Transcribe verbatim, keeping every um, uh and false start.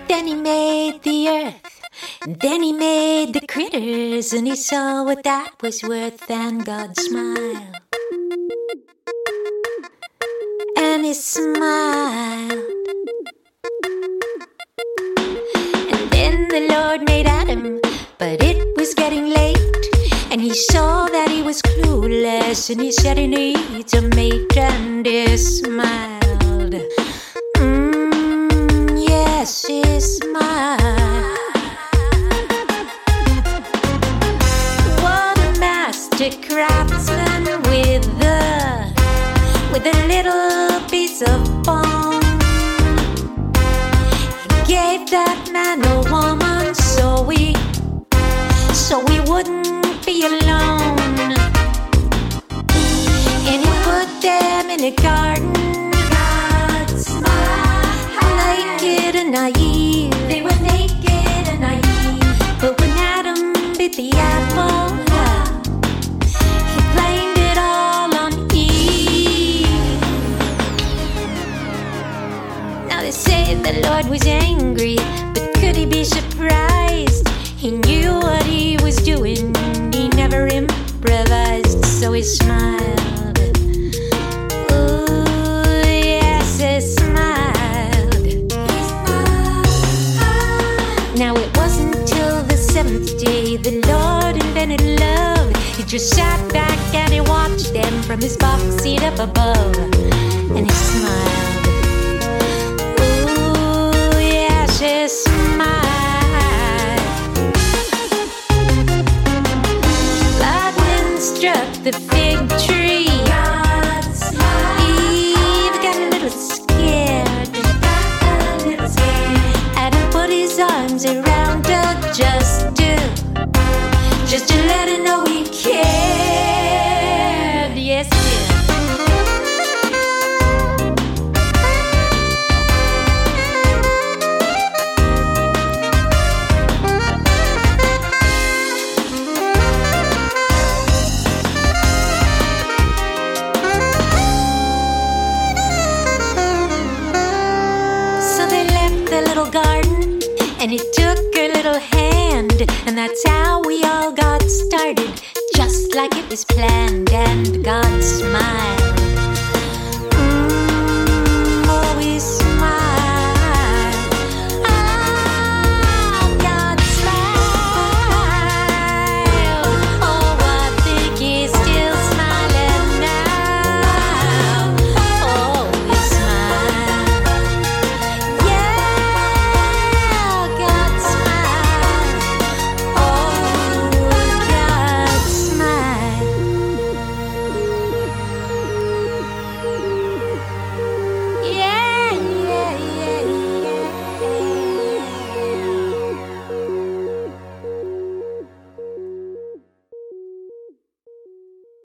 Then he made the earth, then he made the critters, and he saw what that was worth, and God smiled. And he smiled. And then the Lord made Adam, but it was getting late, and he saw that he was clueless, and he said he needs a mate, and he smiled. Mm, yes, he smiled. What a master craftsman with a, with a little piece of bone. He gave that man a woman so we, so we wouldn't be alone. And he put them in a garden, God smiled, naked and naive. They were naked and naive. But when Adam bit the apple, he blamed it all on Eve. Now they say the Lord was angry, but could he be surprised? He knew what he was doing, he never improvised, so he smiled. Ooh, yes, he smiled. Now it wasn't till the seventh day the Lord invented love. He just sat back and he watched them from his box seat up above, and he smiled. Ooh, yes, he smiled. Struck the fig tree. God smiled. Eve got a little scared. Got a little scared. Adam put his arms around her just to, just to let her know he cared. Yes, he did. Garden, and he took her little hand, and that's how we all got started, just like it was planned, and God smiled. Mm, oh, he smiled.